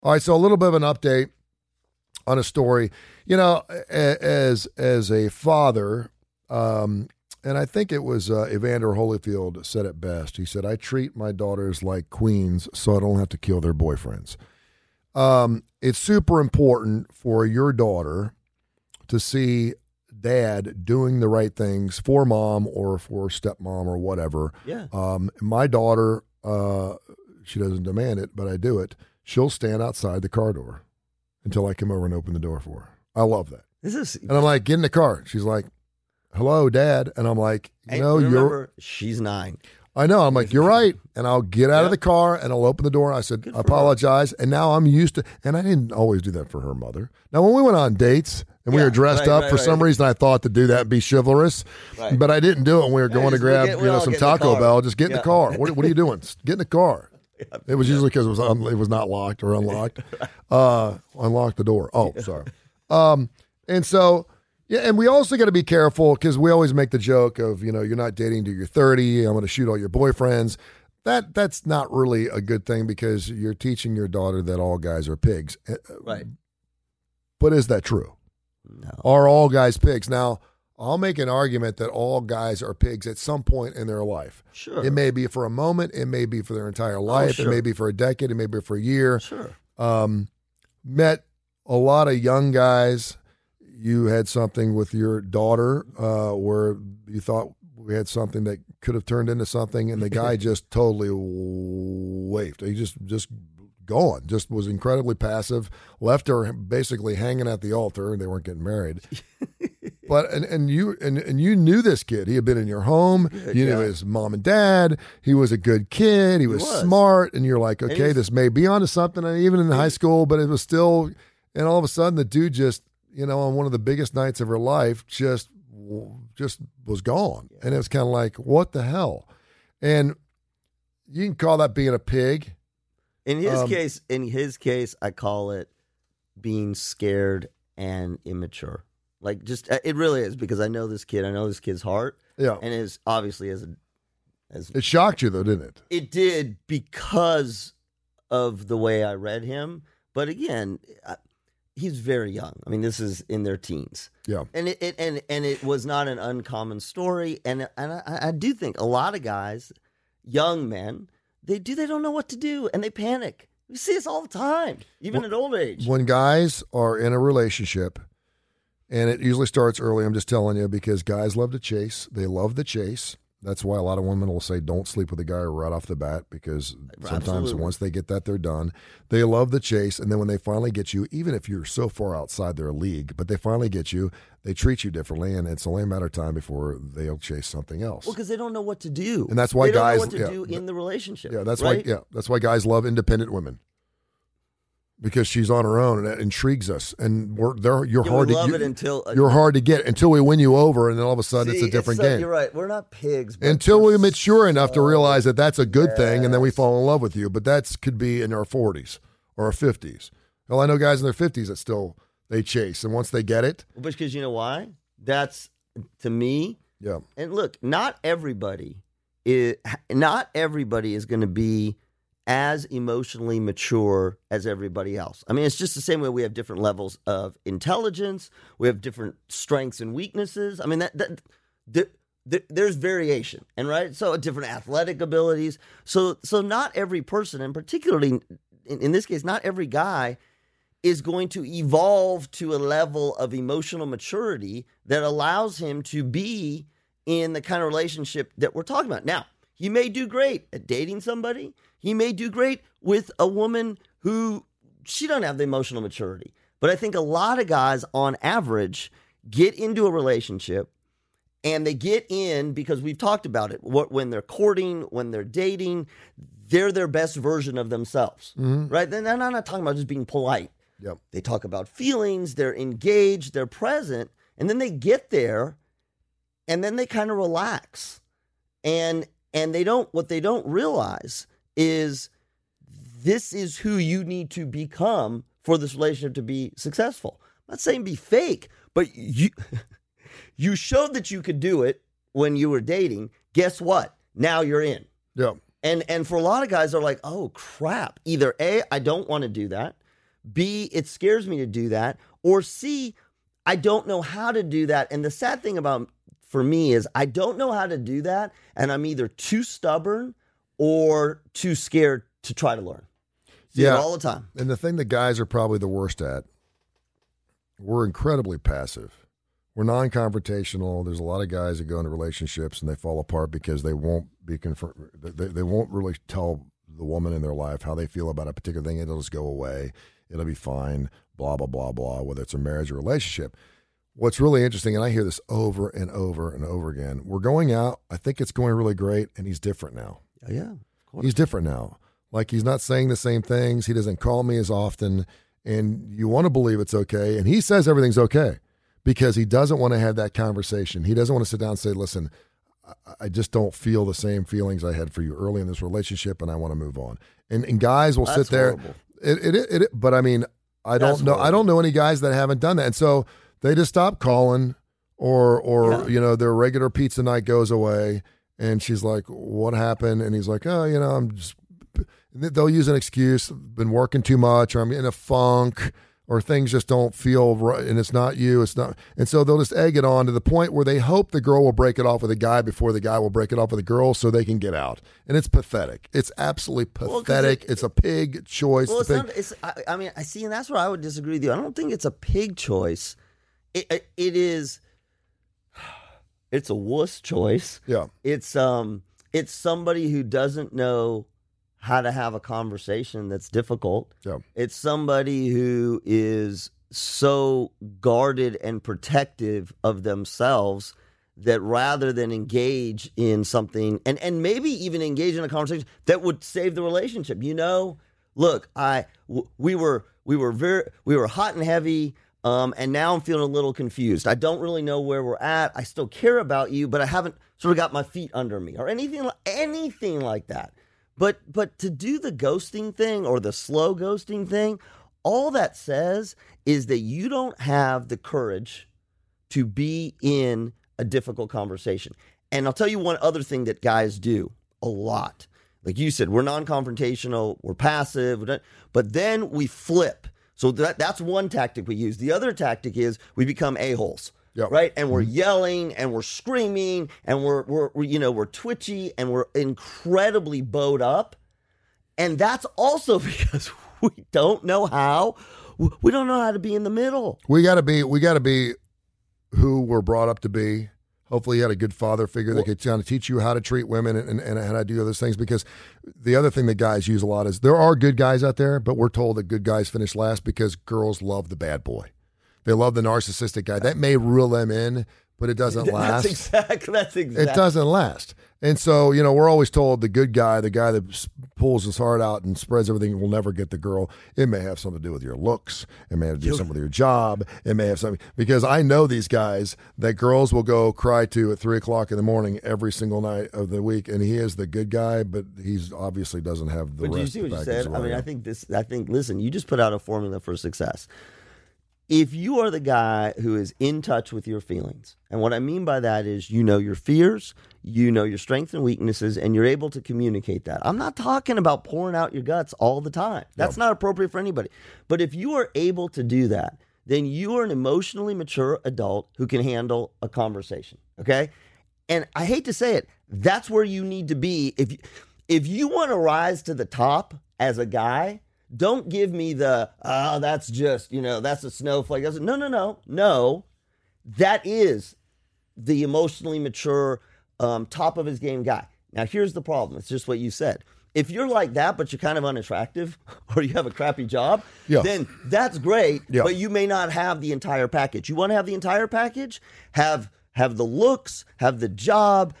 All right, so a little bit of an update on a story. You know, as a father, and I think it was Evander Holyfield said it best. He said, "I treat my daughters like queens so I don't have to kill their boyfriends." It's super important for your daughter to see dad doing the right things for mom or for stepmom or whatever. Yeah. My daughter, she doesn't demand it, but I do it. She'll stand outside the car door until I come over and open the door for her. I love that. And I'm like, get in the car. She's like, hello, Dad. And I'm like, she's 9. I know. I'm like, you're right. And I'll get out of the car and I'll open the door. I said, I apologize. And now I'm used to, and I didn't always do that for her mother. Now, when we went on dates and we were dressed up, for some reason I thought to do that and be chivalrous, but I didn't do it when we were going to grab some Taco Bell. Just get in the car. What are you doing? Get in the car. It was usually because it was not locked or unlocked. Unlock the door. Oh, sorry. And so, yeah, and we also got to be careful because we always make the joke of, you're not dating till you're 30. I'm going to shoot all your boyfriends. That's not really a good thing because you're teaching your daughter that all guys are pigs. Right. But is that true? No. Are all guys pigs? Now, I'll make an argument that all guys are pigs at some point in their life. Sure. It may be for a moment. It may be for their entire life. Sure. It may be for a decade. It may be for a year. Sure. Met a lot of young guys. You had something with your daughter where you thought we had something that could have turned into something, and the guy just totally waved. He just gone. Just was incredibly passive. Left her basically hanging at the altar, and they weren't getting married. But and you knew this kid. He had been in your home. You knew his mom and dad. He was a good kid. He was smart, and you're like, okay, this may be onto something. And even in high school, but it was still. And all of a sudden, the dude just. On one of the biggest nights of her life, just was gone. Yeah. And it was kind of like, what the hell? And you can call that being a pig. In his case, I call it being scared and immature. Like, just, it really is, because I know this kid. I know this kid's heart. Yeah. And is obviously as it shocked you though, didn't it? It did, because of the way I read him. But again, he's very young. I mean, this is in their teens. Yeah. And it was not an uncommon story. And I do think a lot of guys, young men, they don't know what to do, and they panic. We see this all the time, even at old age. When guys are in a relationship, and it usually starts early, I'm just telling you, because guys love to chase. They love the chase. That's why a lot of women will say, don't sleep with a guy right off the bat, because sometimes once they get that, they're done. They love the chase, and then when they finally get you, even if you're so far outside their league, but they finally get you, they treat you differently, and it's only a matter of time before they'll chase something else. Well, because they don't know what to do. And that's why guys don't know what to do in the relationship. Yeah, that's right? That's why guys love independent women. Because she's on her own, and that intrigues us, and you're hard to get until we win you over, and then all of a sudden it's a different game. You're right. We're not pigs. Until we mature enough to realize that that's a good thing, and then we fall in love with you. But that could be in our 40s or our 50s. Well, I know guys in their 50s that still they chase, and once they get it, because you know why? That's, to me. Yeah. And look, not everybody is going to be as emotionally mature as everybody else. I mean, it's just the same way we have different levels of intelligence. We have different strengths and weaknesses. I mean, there's variation, and right? So different athletic abilities. So not every person, and particularly in this case, not every guy is going to evolve to a level of emotional maturity that allows him to be in the kind of relationship that we're talking about. Now, he may do great at dating somebody. He may do great with a woman who she doesn't have the emotional maturity. But I think a lot of guys on average get into a relationship, and they get in because we've talked about it. When they're courting, when they're dating, they're their best version of themselves, right? Then I'm not talking about just being polite. Yep. They talk about feelings, they're engaged, they're present, and then they get there, and then they kind of relax. And what they don't realize is this is who you need to become for this relationship to be successful. I'm not saying be fake, but you showed that you could do it when you were dating. Guess what? Now you're in. Yeah. And for a lot of guys, they're like, oh, crap. Either A, I don't want to do that. B, it scares me to do that. Or C, I don't know how to do that. And the sad thing for me is I don't know how to do that. And I'm either too stubborn or too scared to try to learn. See it all the time. And the thing that guys are probably the worst at, we're incredibly passive. We're non-confrontational. There's a lot of guys that go into relationships and they fall apart because they won't be they won't really tell the woman in their life how they feel about a particular thing. It'll just go away. It'll be fine, blah, blah, blah, blah, whether it's a marriage or relationship. What's really interesting, and I hear this over and over and over again, we're going out. I think it's going really great, and he's different now. Yeah, of course. He's different now. Like, he's not saying the same things. He doesn't call me as often, and you want to believe it's okay. And he says everything's okay because he doesn't want to have that conversation. He doesn't want to sit down and say, listen, I just don't feel the same feelings I had for you early in this relationship, and I want to move on. And guys will sit there. Horrible. But I mean, I don't know any guys that haven't done that. And so they just stop calling or you know, their regular pizza night goes away and she's like, what happened? And he's like, oh, you know, they'll use an excuse, been working too much, or I'm in a funk, or things just don't feel right, and it's not you, it's not. And so they'll just egg it on to the point where they hope the girl will break it off with a guy before the guy will break it off with a girl so they can get out. And it's pathetic. It's absolutely pathetic. It's a pig choice. Well, I mean, I see, and that's where I would disagree with you. I don't think it's a pig choice. It is. It's a wuss choice. Yeah. It's somebody who doesn't know how to have a conversation that's difficult. Yeah. It's somebody who is so guarded and protective of themselves that rather than engage in something and maybe even engage in a conversation that would save the relationship. You know, look, we were hot and heavy. And now I'm feeling a little confused. I don't really know where we're at. I still care about you, but I haven't sort of got my feet under me or anything like that. But to do the ghosting thing or the slow ghosting thing, all that says is that you don't have the courage to be in a difficult conversation. And I'll tell you one other thing that guys do a lot. Like you said, we're non-confrontational, we're passive, but then we flip. So that's one tactic we use. The other tactic is we become a-holes. Yep. Right. And we're yelling and we're screaming and we're twitchy and we're incredibly bowed up. And that's also because we don't know how to be in the middle. We got to be who we're brought up to be. Hopefully you had a good father figure that could kind of teach you how to treat women and how to do other things. Because the other thing that guys use a lot is there are good guys out there, but we're told that good guys finish last because girls love the bad boy. They love the narcissistic guy. That may reel them in, but it doesn't last. That's exactly. It doesn't last. And so, you know, we're always told the good guy, the guy that pulls his heart out and spreads everything, will never get the girl. It may have something to do with your looks. It may have to do something with your job. It may have something, because I know these guys that girls will go cry to at 3:00 in the morning every single night of the week. And he is the good guy, but he's obviously doesn't have the rest. But do you see what you said? Well. I mean, listen, you just put out a formula for success. If you are the guy who is in touch with your feelings, and what I mean by that is you know your fears, you know your strengths and weaknesses, and you're able to communicate that. I'm not talking about pouring out your guts all the time. That's not appropriate for anybody. But if you are able to do that, then you are an emotionally mature adult who can handle a conversation, okay? And I hate to say it, that's where you need to be. If you want to rise to the top as a guy, don't give me that's just, that's a snowflake. No. That is the emotionally mature, top of his game guy. Now, here's the problem. It's just what you said. If you're like that, but you're kind of unattractive or you have a crappy job, then that's great, but you may not have the entire package. You want to have the entire package? Have the looks, have the job,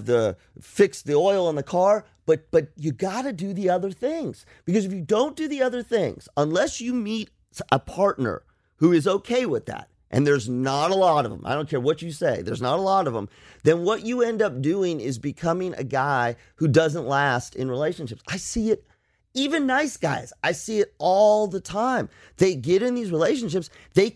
fix the oil in the car, but you got to do the other things. Because if you don't do the other things, unless you meet a partner who is okay with that, and there's not a lot of them, I don't care what you say, there's not a lot of them, then what you end up doing is becoming a guy who doesn't last in relationships. I see it. Even nice guys, I see it all the time. They get in these relationships,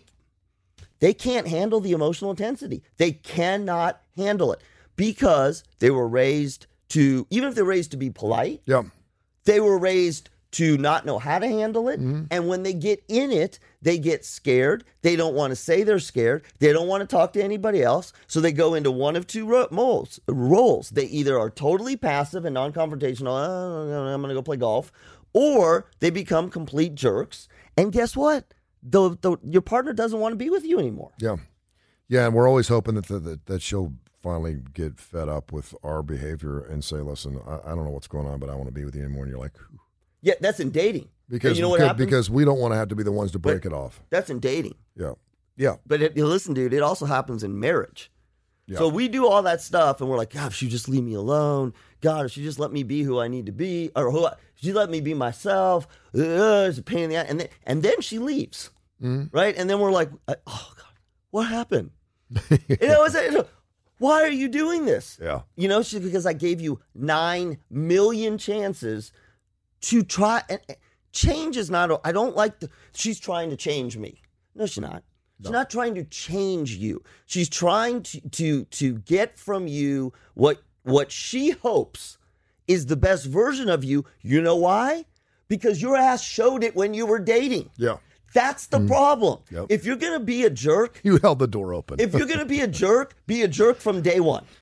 they can't handle the emotional intensity. They cannot handle it because they were raised to, even if they're raised to be polite, they were raised to not know how to handle it. Mm-hmm. And when they get in it, they get scared. They don't want to say they're scared. They don't want to talk to anybody else. So they go into one of two roles. They either are totally passive and non-confrontational, I'm going to go play golf, or they become complete jerks. And guess what? Your partner doesn't want to be with you anymore. Yeah. Yeah, and we're always hoping that she'll finally get fed up with our behavior and say, listen, I don't know what's going on, but I want to be with you anymore. And you're like, yeah, that's in dating. because you know what happens? Because we don't want to have to be the ones to break it off. That's in dating. Yeah. Yeah. But listen, dude, it also happens in marriage. Yeah. So we do all that stuff, and we're like, God, if she just leave me alone. God, if she just let me be who I need to be, or if she let me be myself. It's a pain in the ass. And then she leaves, right? And then we're like, oh God, what happened? Why are you doing this? Yeah. Because I gave you 9 million chances to try. And change is not. I don't like she's trying to change me. No, she's not. She's not trying to change you. She's trying to get from you what she hopes is the best version of you. You know why? Because your ass showed it when you were dating. Yeah. That's the problem. Yep. If you're going to be a jerk, You held the door open. if you're going to be a jerk from day one.